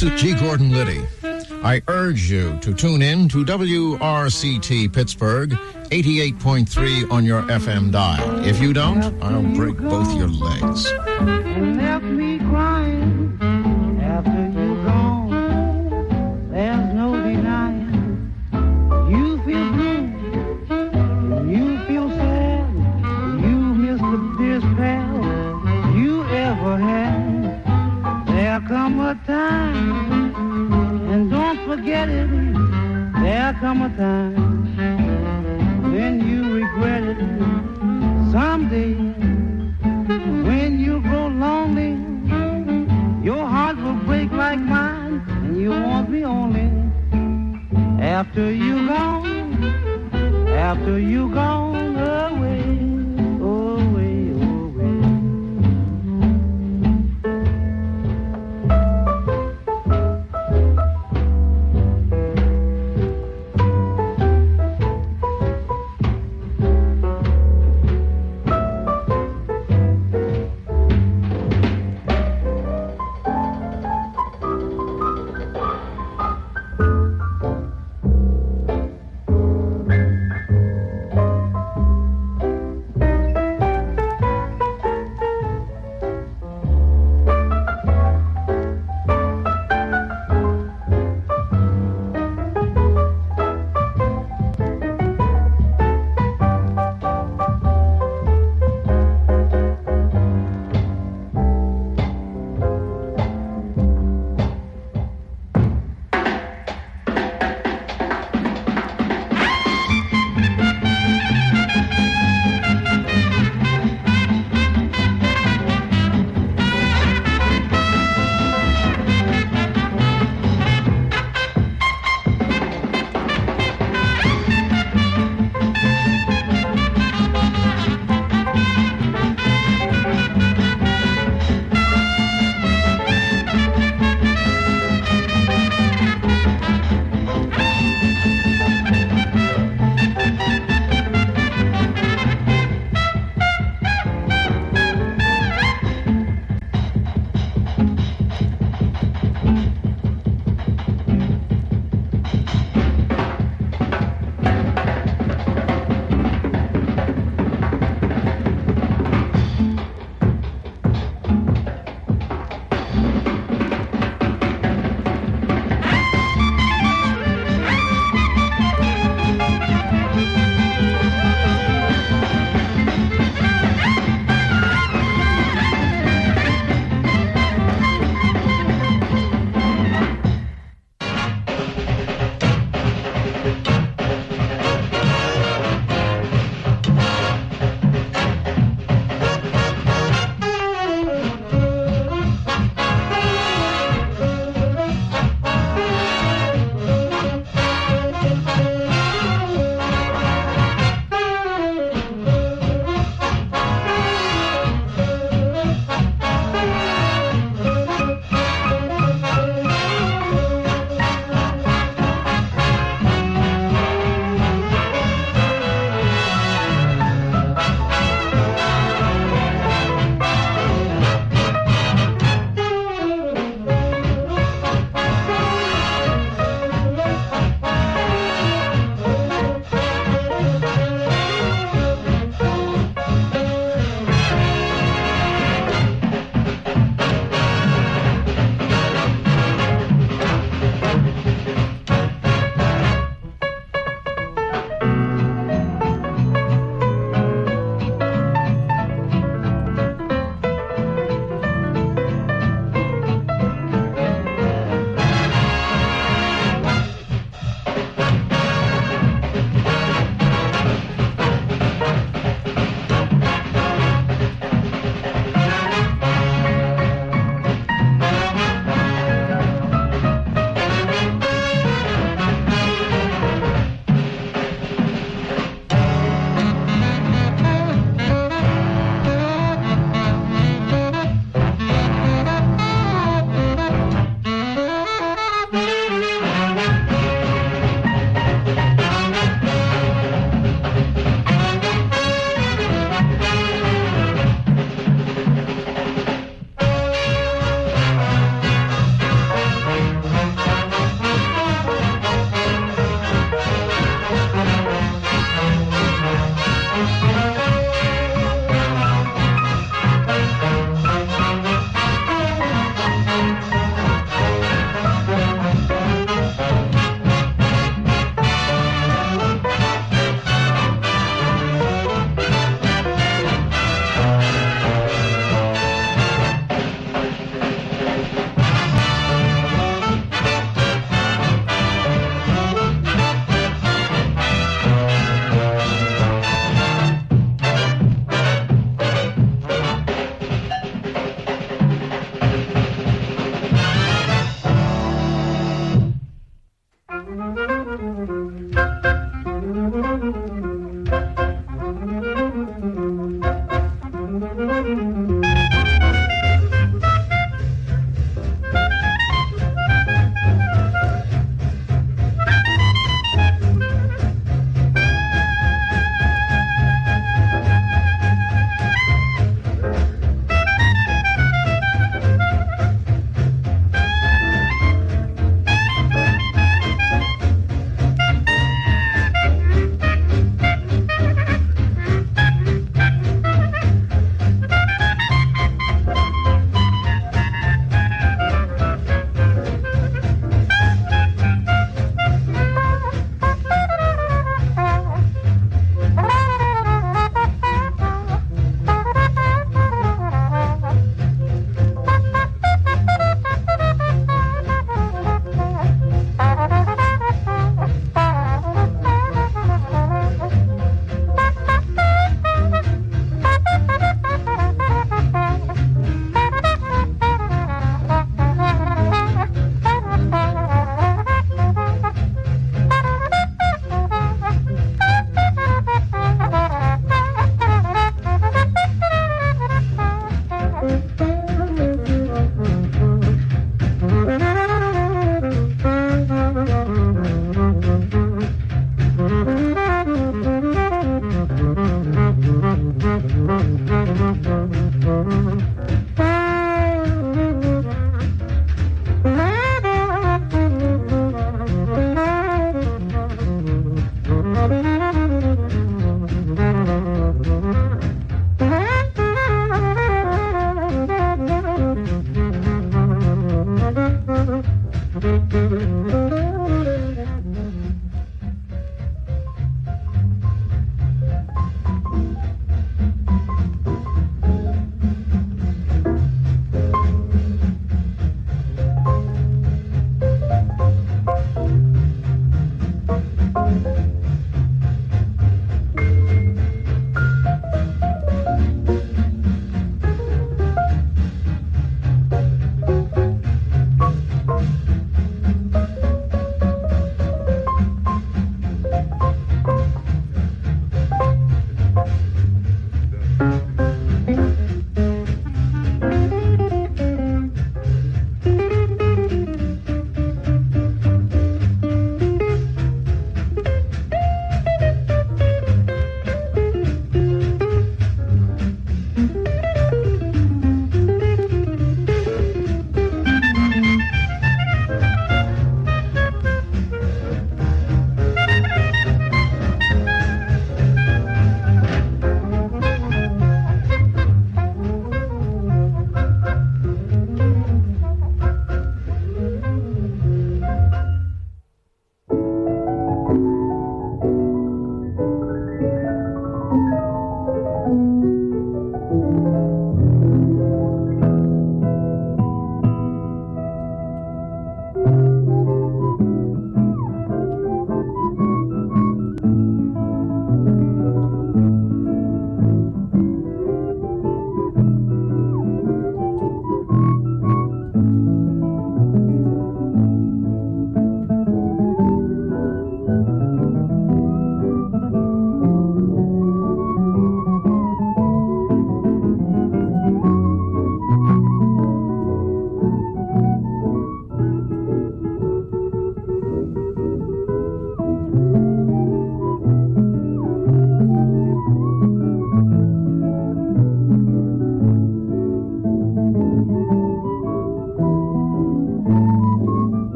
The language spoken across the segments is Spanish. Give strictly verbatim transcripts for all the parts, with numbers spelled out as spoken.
This is G. Gordon Liddy. I urge you to tune in to W R C T Pittsburgh, eighty-eight point three on your F M dial. If you don't, I'll break both your legs. And left me crying after you gone. There's no denying. You feel blue, and you feel sad. You miss the dearest pal you ever had. There come a time, and don't forget it. There come a time when you regret it. Someday, when you grow lonely, your heart will break like mine, and you won't be only. After you gone, after you gone away, away, away.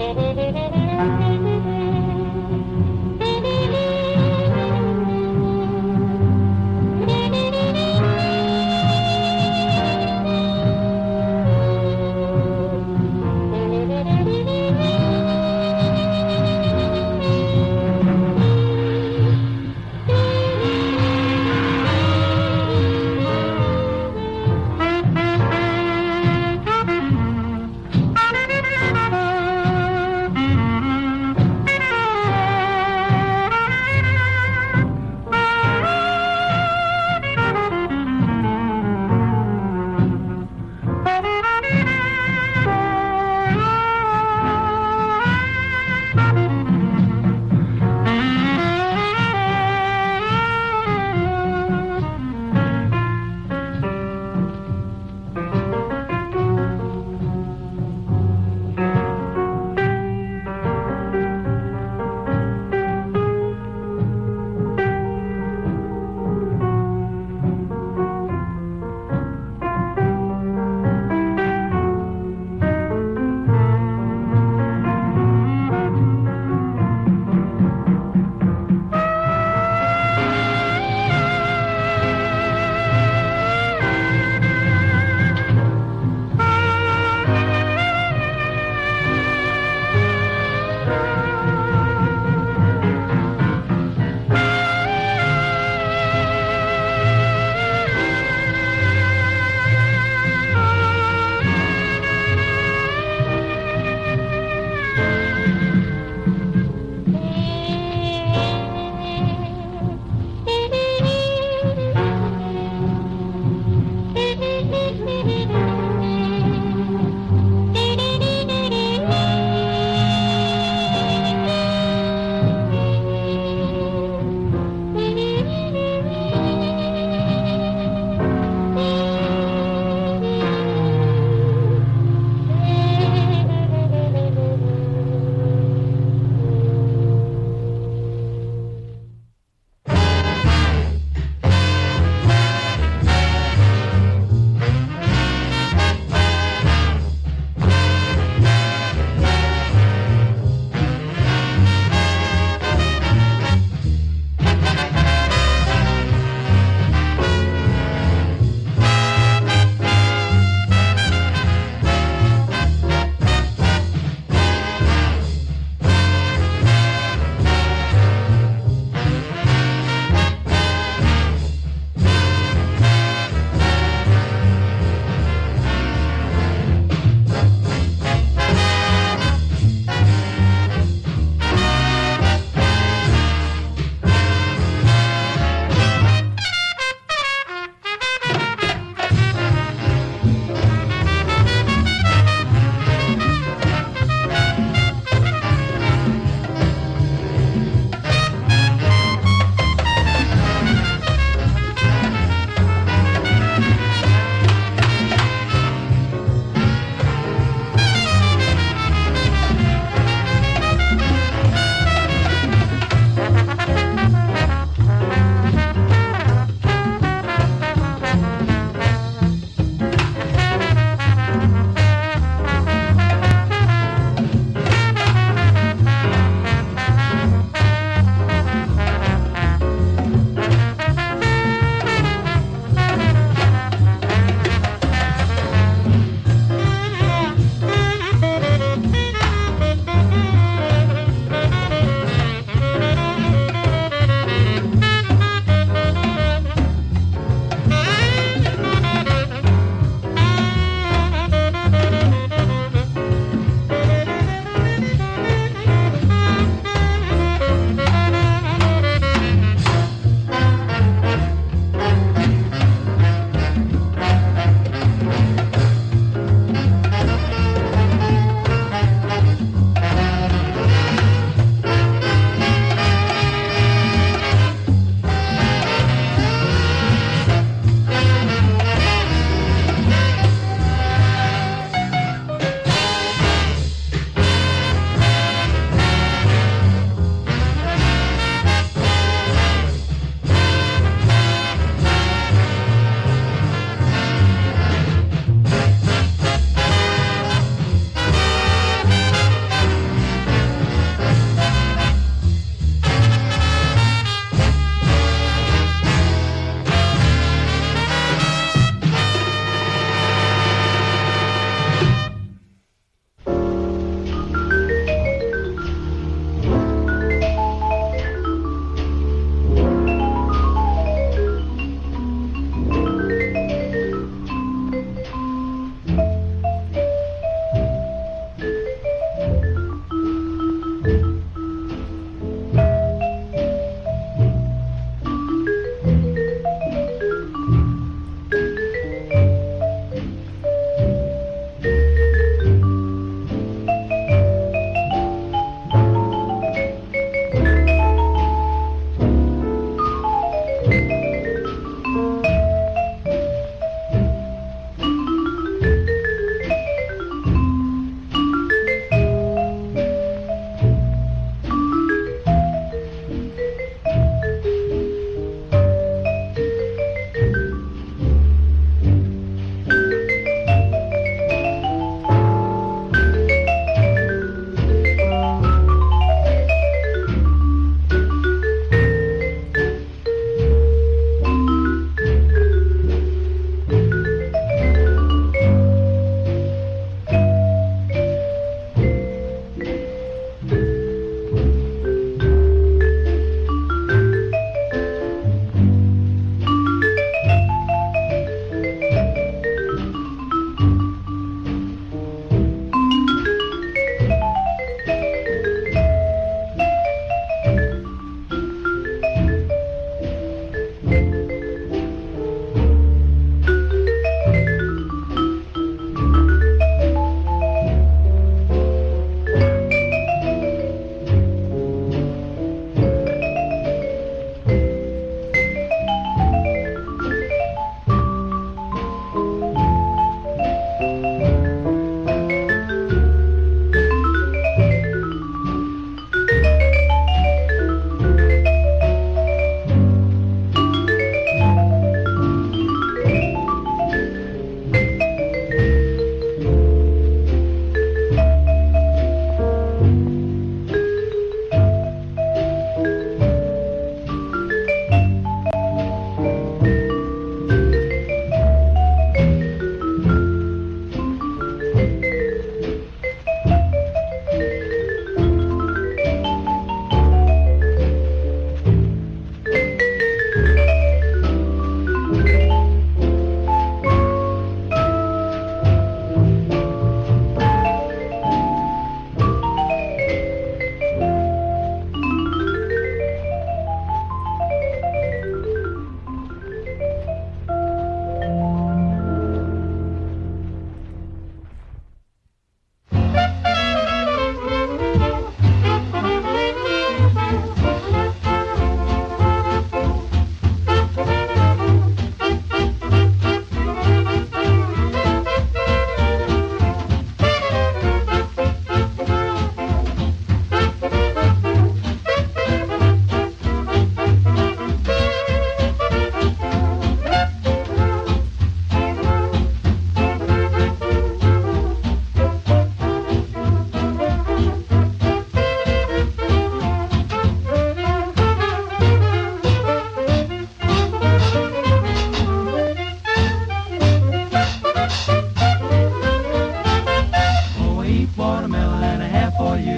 Thank you.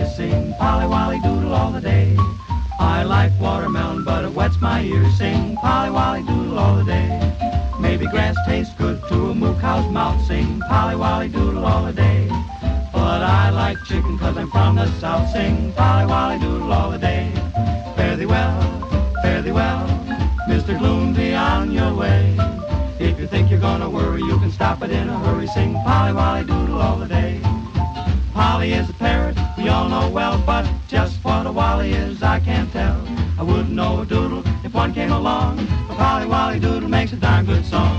you sing Polly Wolly Doodle all the day. I like watermelon, but it wets my ears. Sing Polly Wolly Doodle all the day. Maybe grass tastes good to a moo cow's mouth. Sing Polly Wolly Doodle all the day. But I like chicken 'cause I'm from the south. Sing Polly Wolly Doodle all the day. Fare thee well, fare thee well, Mister Gloom, be on your way. If you think you're gonna worry, you can stop it in a hurry. Sing Polly Wolly Doodle all the day. Polly is a parrot, we all know well, but just what a Wally is, I can't tell. I wouldn't know a doodle if one came along, but Polly Wolly Doodle makes a darn good song.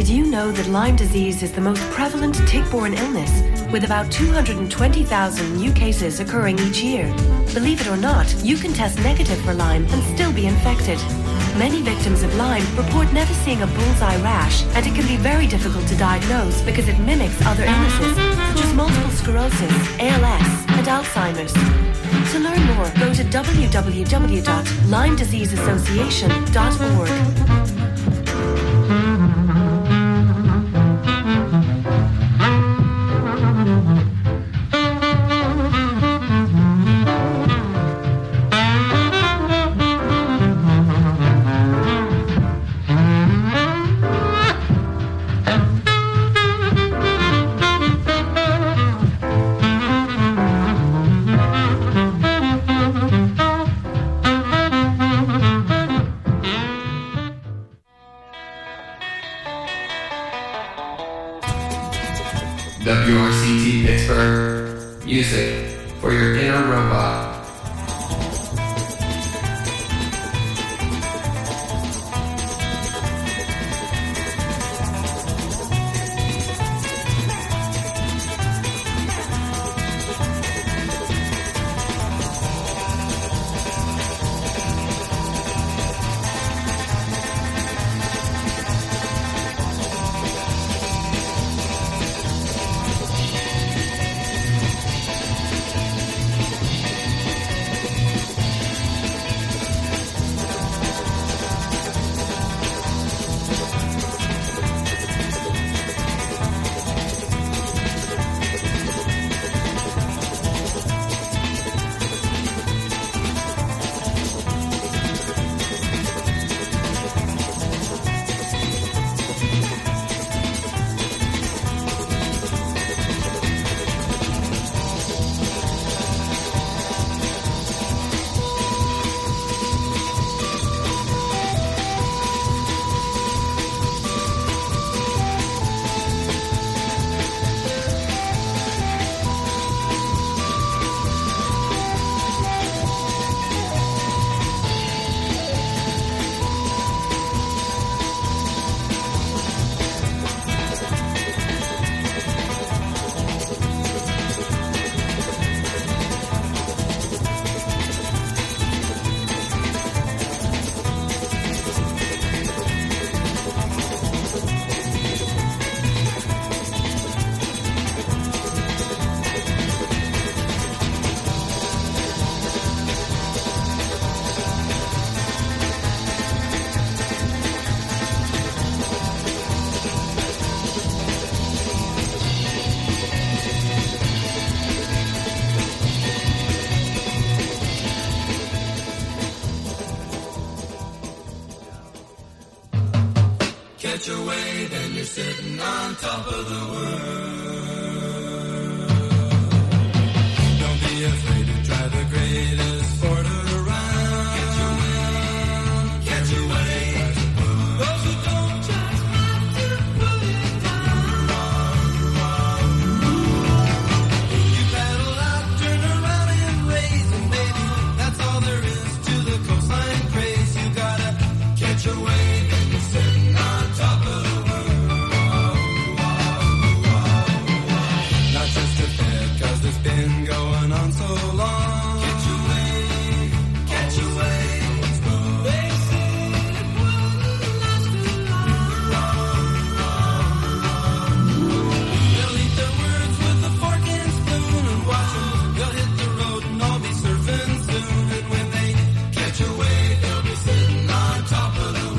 Did you know that Lyme disease is the most prevalent tick-borne illness, with about two hundred twenty thousand new cases occurring each year? Believe it or not, you can test negative for Lyme and still be infected. Many victims of Lyme report never seeing a bullseye rash, and it can be very difficult to diagnose because it mimics other illnesses, such as multiple sclerosis, A L S, and Alzheimer's. To learn more, go to w w w dot lyme disease association dot org. W R C T Pittsburgh. Music for your inner robot. Catch a wave and you're sitting on top of the world. Don't be afraid to try the greatest sport around. Catch a wave, catch a wave. Those who don't just have to put it down. You paddle out, turn around and raise, and baby, that's all there is to the coastline craze. You gotta catch a wave and you're sitting on top of the world. Not just a fad, cause it's been going on so long. Catch a wave, catch a wave. They say it won't last too long. They'll eat their words with a fork and spoon and watch them. They'll hit the road and all be surfing soon. And when they catch a wave, they'll be sitting on top of the world.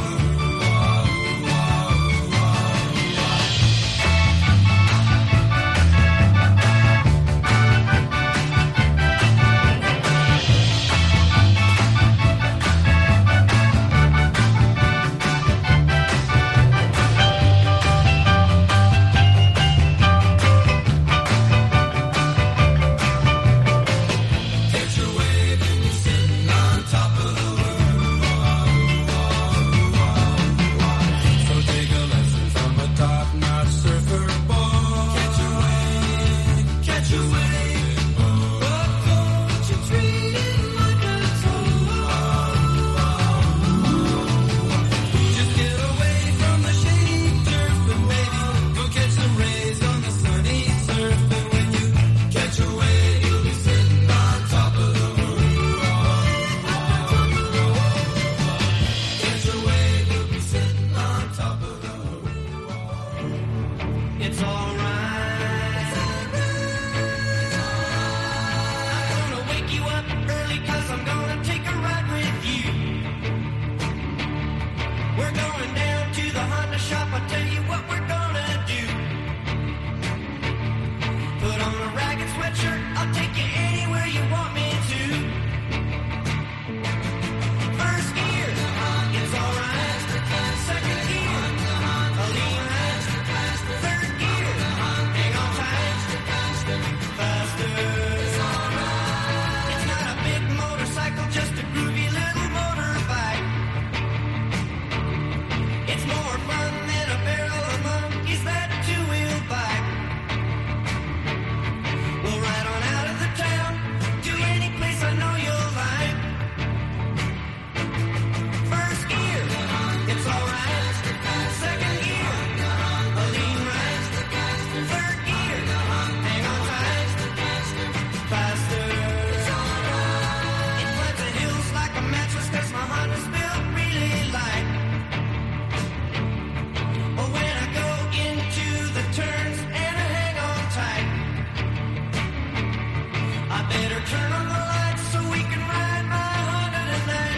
turn on the lights so we can ride my Honda tonight.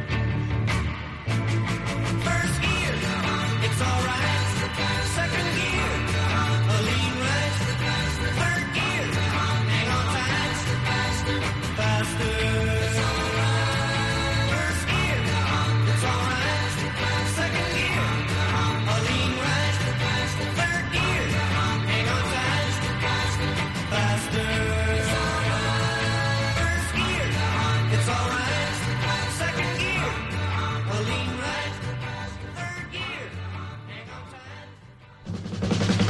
First gear, it's alright. Second gear, a lean right. Third gear, hang on tight. Faster. First gear, it's alright. Second gear, a lean right. Third gear, hang on tight. Faster. First gear, it's alright. Second gear, a lean right. Third gear, hang on tight.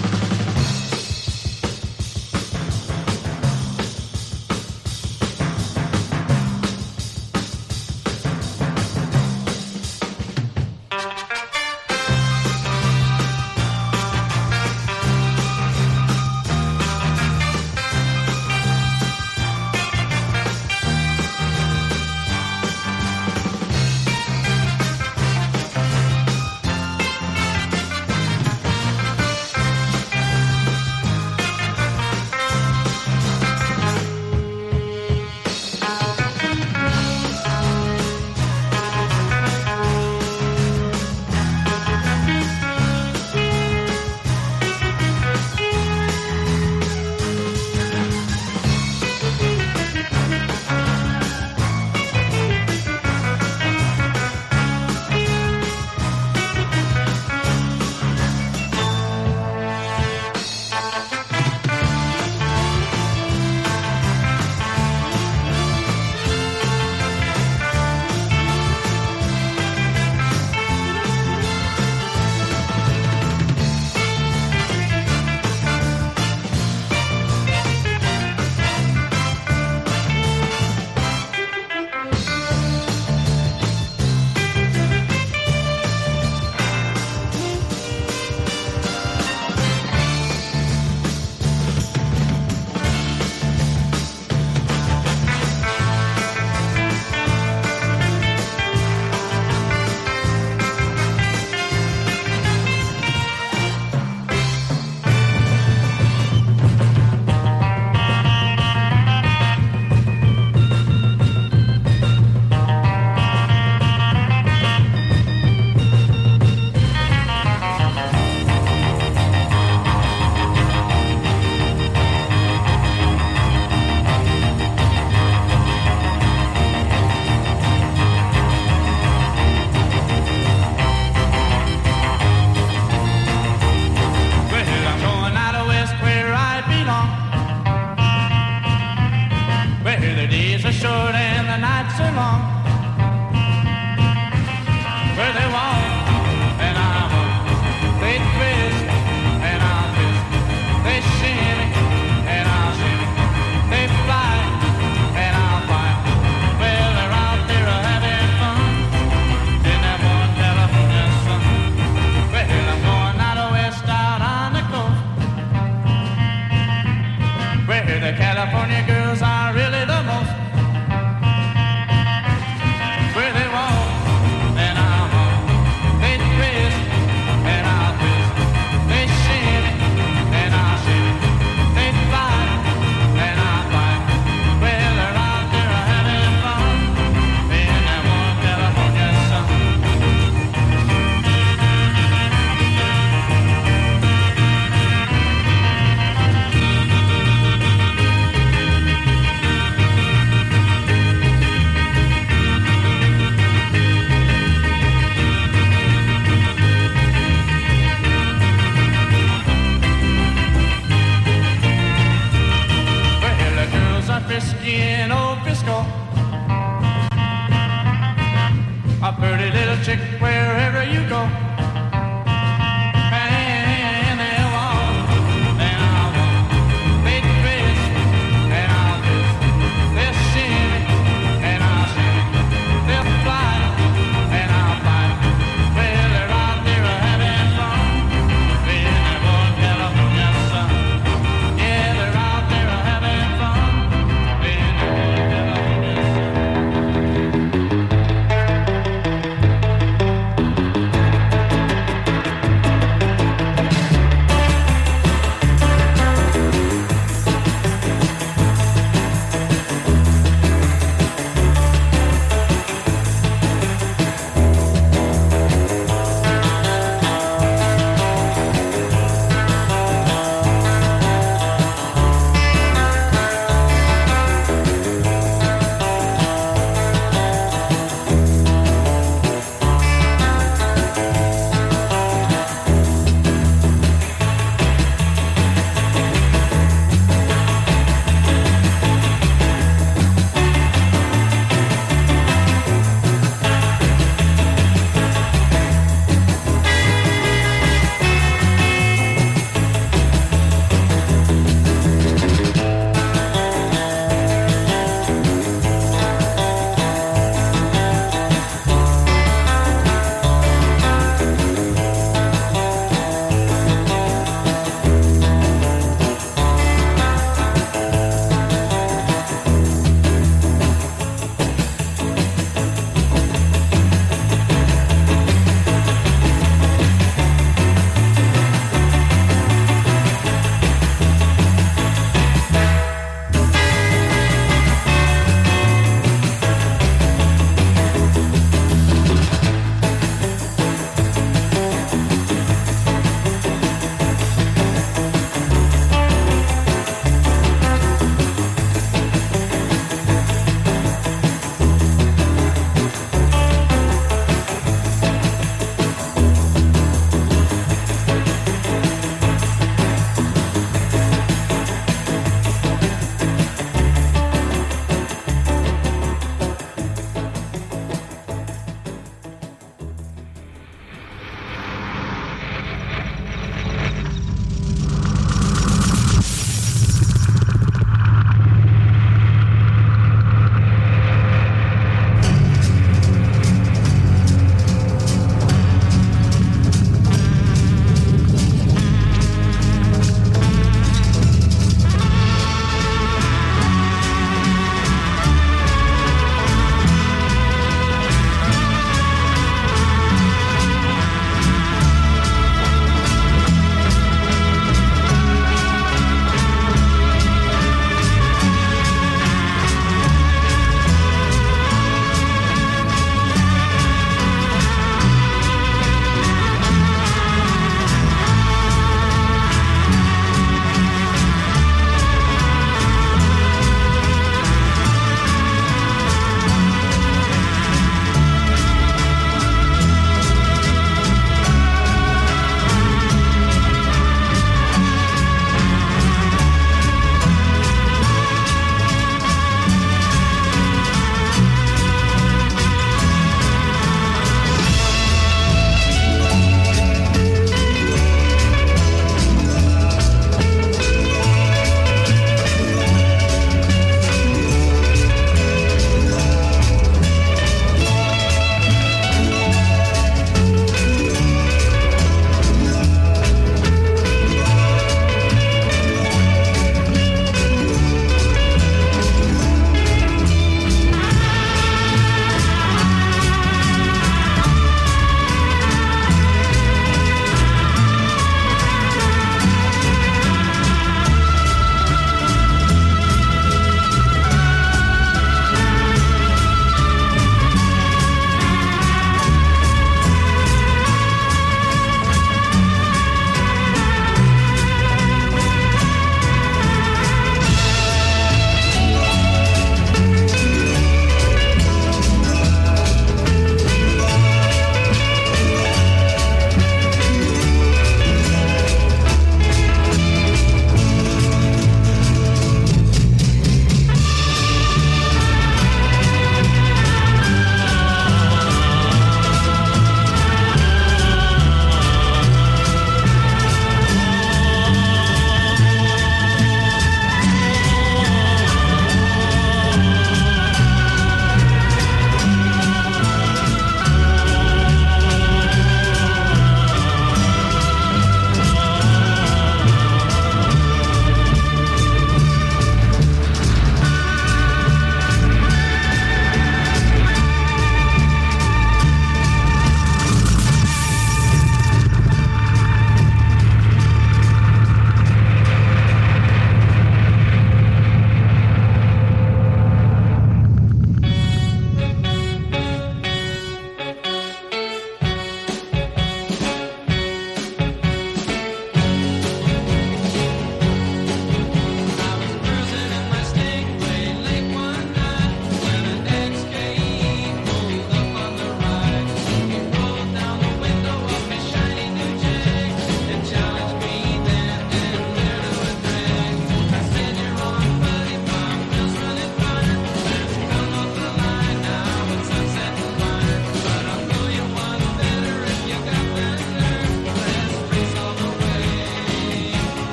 Well, I'm going out of west where I belong. Where the days are short and the nights are long. Where they walk and I walk, they twist and I'll twist. They shimmy and I'll shimmy. They fly and I'll fly. Well, they're out there having fun in that one California sun. Well, I'm going out of west out on the coast, where the California girls are really the most. Where they walk and I walk, they twist and I'll twist. They shimmy and I'll shimmy. They fly and I'll fly. Well, they're out there having fun in that one California sun. Well, the girls are frisky in old Frisco. A pretty little chick wherever you go. And they walk and I'll walk. They twist and I'll twist. They'll shimmy and I'll shimmy. They'll fly and I'll fly. Well, they're out there having fun in that one California sun. Yeah, they're out there having fun in that one California sun.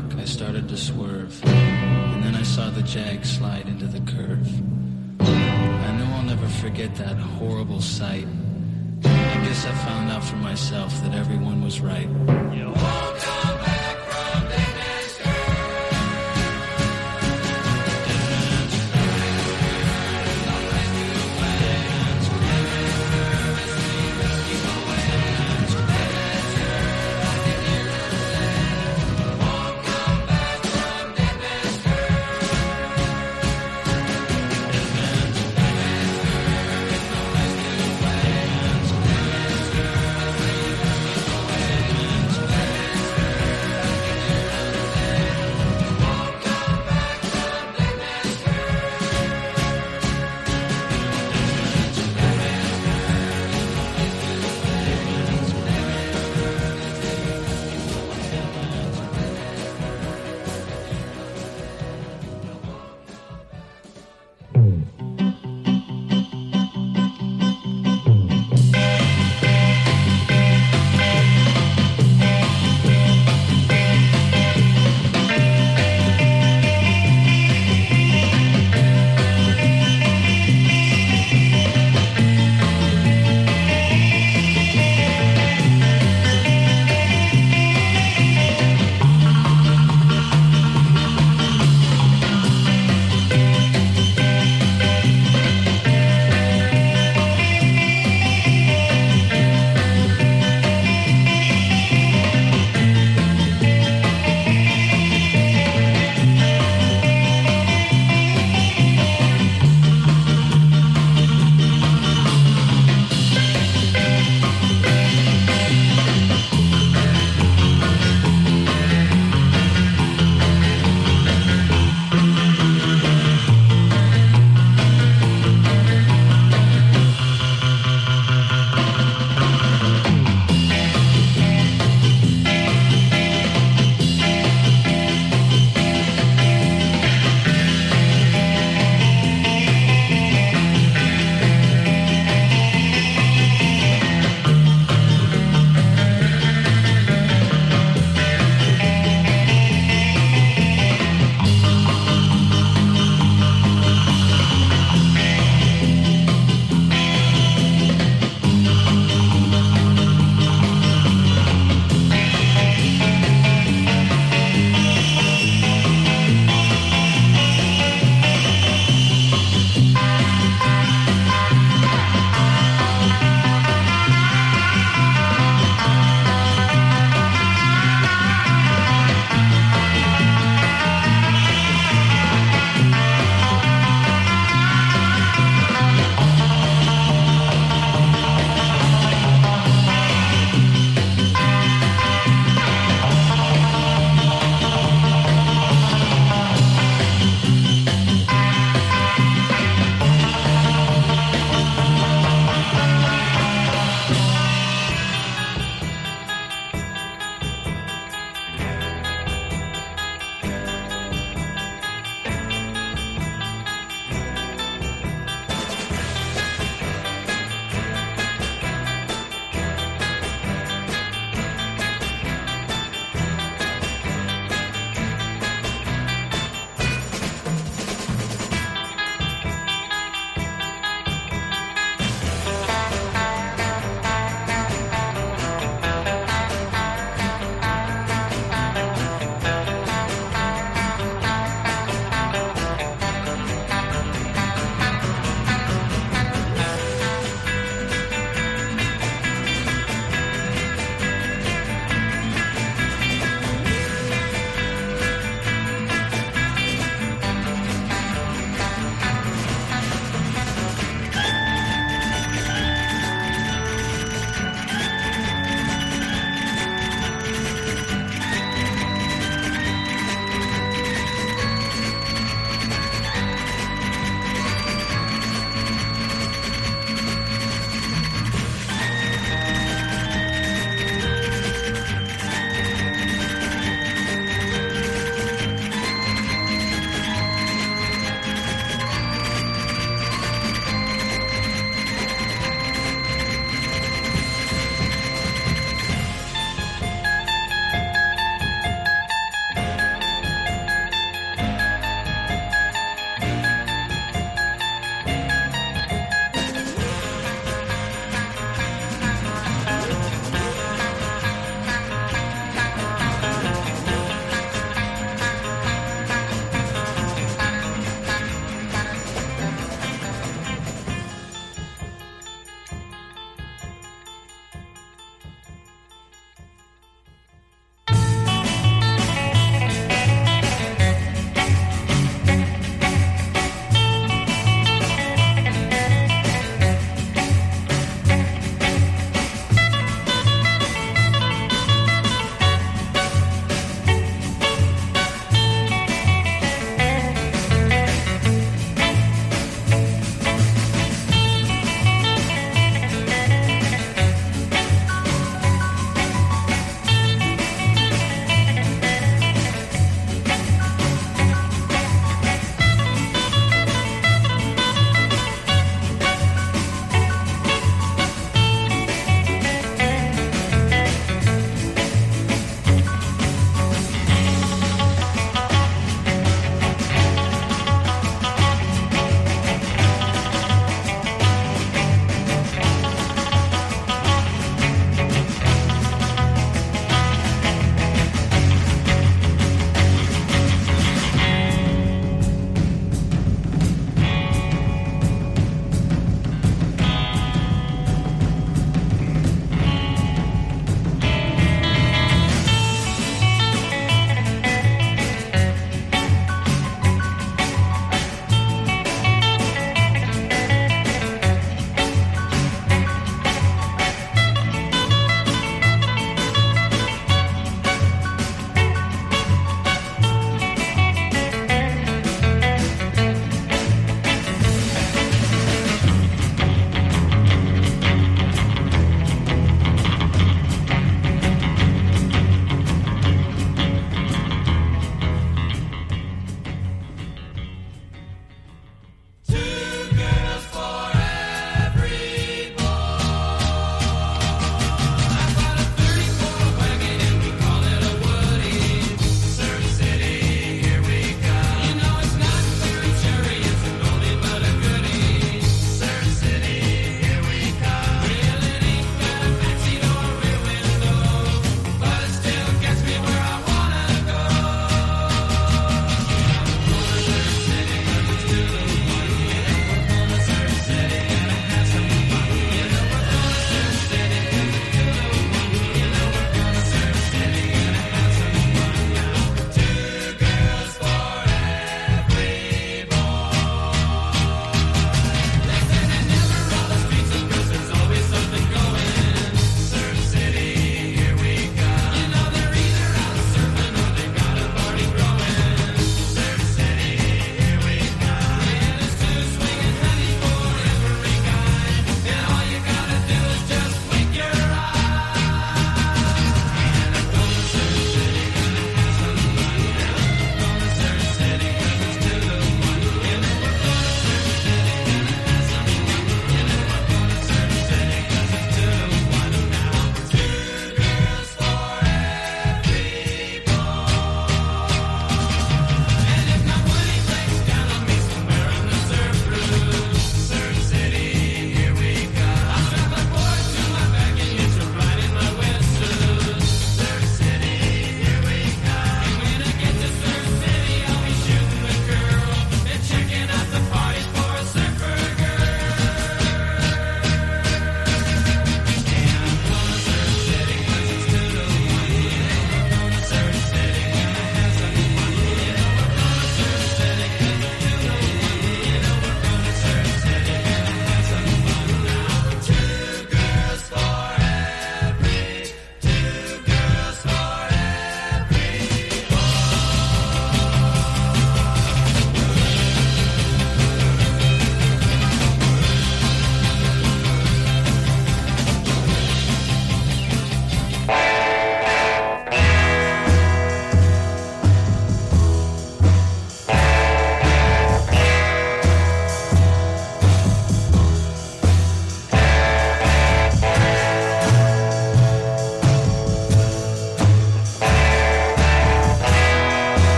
rock, I started to swerve. And then I saw the Jag slide into the curve. I know I'll never forget that horrible sight. I guess I found out for myself that everyone was right. You won't come back from Dead Man's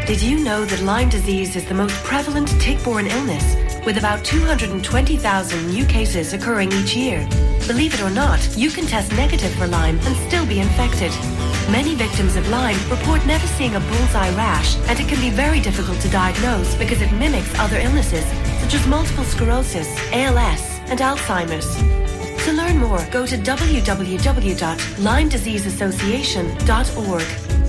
Did you know that Lyme disease is the most prevalent tick-borne illness, with about two hundred twenty thousand new cases occurring each year? Believe it or not, you can test negative for Lyme and still be infected. Many victims of Lyme report never seeing a bullseye rash, and it can be very difficult to diagnose because it mimics other illnesses, such as multiple sclerosis, A L S, and Alzheimer's. To learn more, go to w w w dot lyme disease association dot org.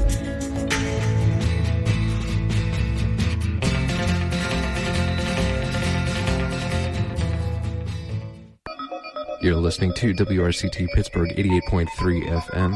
You're listening to W R C T Pittsburgh eighty-eight point three F M.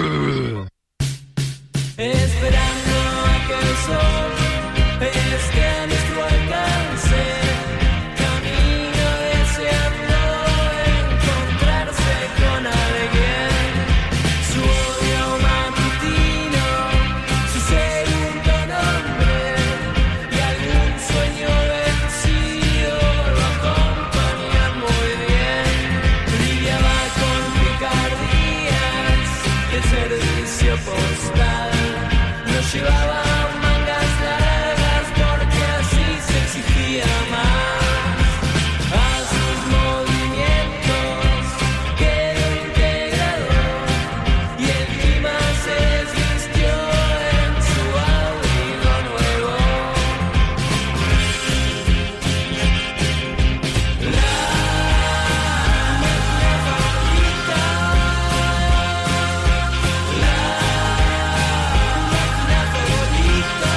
Esperando a que el sol esté a nuestro alcance, camino deseando encontrarse con alguien. Su odio matutino, su segundo nombre y algún sueño vencido lo acompañan muy bien. Brillaba con picardías y el servicio postal nos llevaba mangas largas porque así se exigía más. A sus movimientos quedó integrado y el clima se desvistió en su abrigo nuevo. La máquina favorita, la máquina favorita.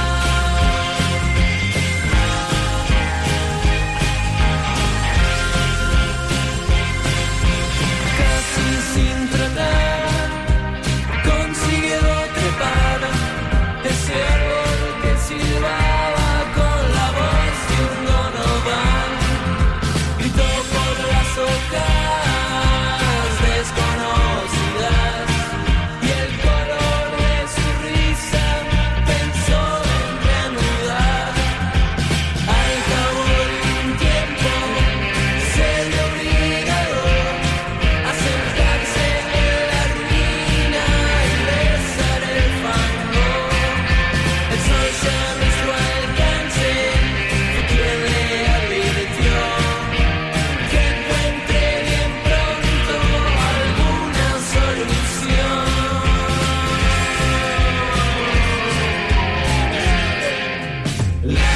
Casi sin tratar, consiguió trepar ese árbol que silbaba con la voz de un donovan. Gritó por las hojas desconocidas y el color de su risa pensó en reanudar. Al cabo de un tiempo se vio obligado a sentarse en la ruina y besar el fango. El sol se a nuestro alcance fue quien le advirtió que encuentre bien pronto alguna solución. La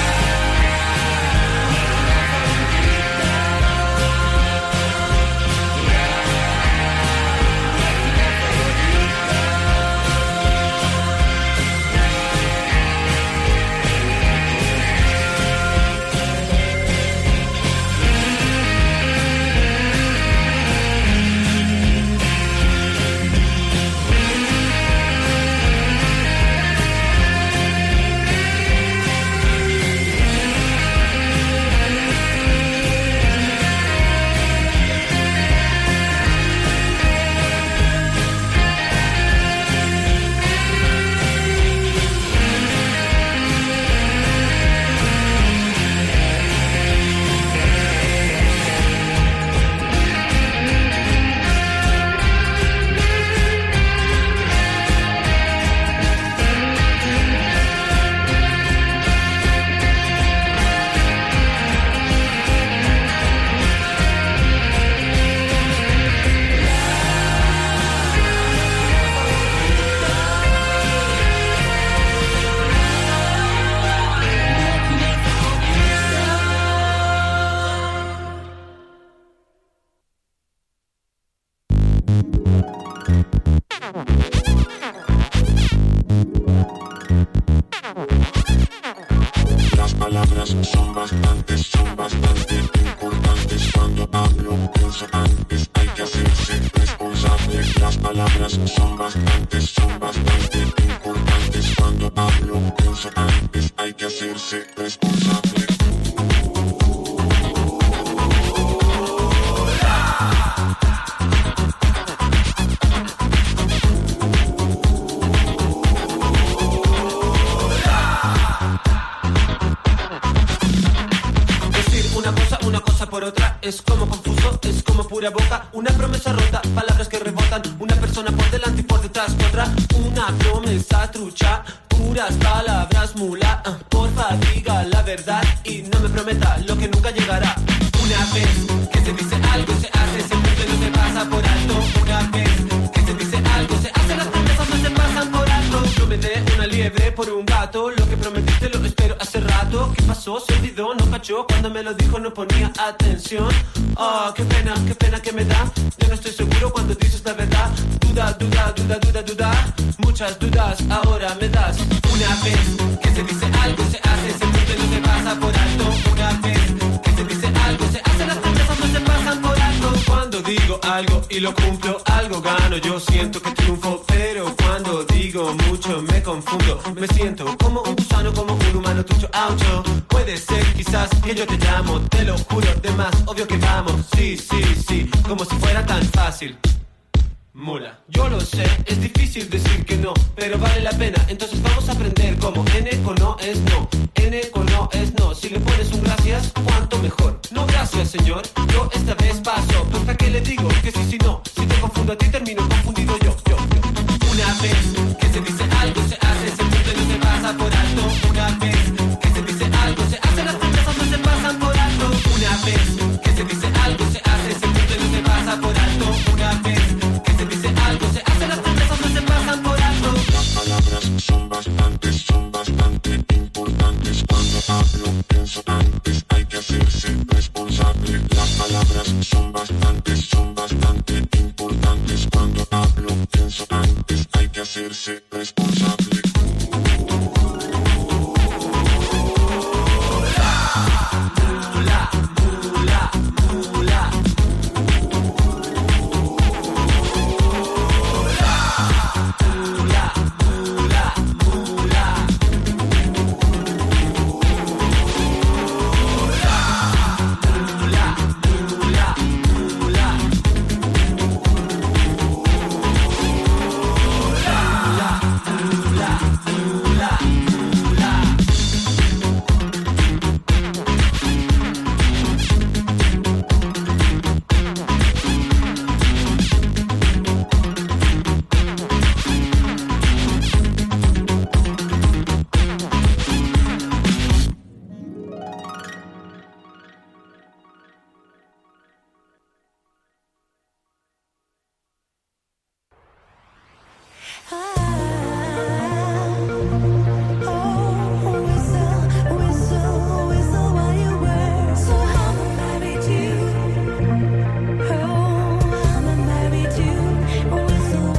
Las palabras son bastantes, son bastante importantes. Cuando hablo, pienso antes, hay que hacerse responsable. Las palabras son bastantes, son bastante importantes. Cuando hablo, pienso antes, hay que hacerse responsable. Por otra, es como confuso, es como pura boca. Una promesa rota, palabras que rebotan. Una persona por delante y por detrás otra. Una promesa trucha, puras palabras mula. Uh, porfa, diga la verdad y no me prometa lo que nunca llegará. Una vez que se dice algo, se hace, se cumple, no se pasa por alto. Una vez que se dice algo, se hace, las promesas no se pasan por alto. Yo me dé una liebre por un gato, lo que prometiste lo espero hace rato. ¿Qué pasó? Se olvidó, no cachó, cuando me lo dijo no ponía atención. Oh, qué pena, qué pena que me da. Yo no estoy seguro cuando dices la verdad. Duda, duda, duda, duda, duda. Muchas dudas ahora me das. Una vez que se dice algo, se hace, se cumple, no se pasa por alto. Una vez que se dice algo, se hace, las promesas no se pasan por alto. Cuando digo algo y lo cumplo, algo gano, yo siento que triunfo. Pero cuando digo mucho me confundo. Me siento como un gusano, como un humano tucho, aucho. Puede ser quizás que yo te llamo, te lo juro, de más obvio que vamos. Sí, sí, sí, como si fuera tan fácil. Mula, yo lo sé, es difícil decir que no, pero vale la pena, entonces vamos a aprender cómo N con no es no, N con no es no. Si le pones un gracias, cuánto mejor. No gracias señor, yo esta vez paso. Pues para qué le digo que sí, si no, si te confundo a ti termino confundido yo, yo, yo. Una vez que se dice algo, se hace, se cumple, no se pasa por alto. Una vez que se dice algo, se hace, las promesas no se pasan por alto. Una vez que se dice algo, se hace, se cumple, no se pasa por alto. Una vez algo se hace, las promesas no se pasan por alto. Las palabras son bastantes, son bastante importantes. Cuando hablo, pienso antes, hay que hacerse responsable. Las palabras son bastantes, son bastante importantes. Cuando hablo, pienso antes, hay que hacerse responsable.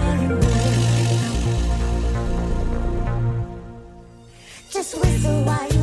Just whistle while